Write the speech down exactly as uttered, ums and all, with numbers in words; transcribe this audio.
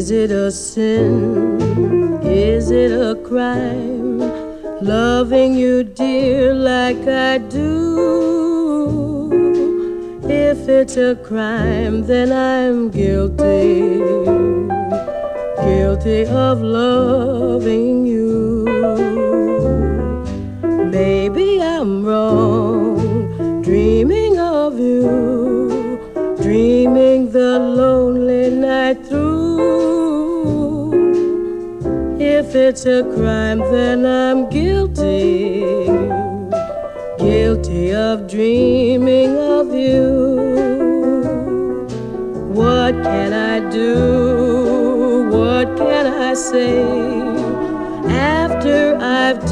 Is it a sin? Is it a crime? Loving you, dear, like I do. If it's a crime, then I'm guilty, guilty of loving you. Maybe I'm wrong, dreaming of you, dreaming the lonely night through. If it's a crime, then I'm guilty, guilty of dreaming of you. What can I do? What can I say after I've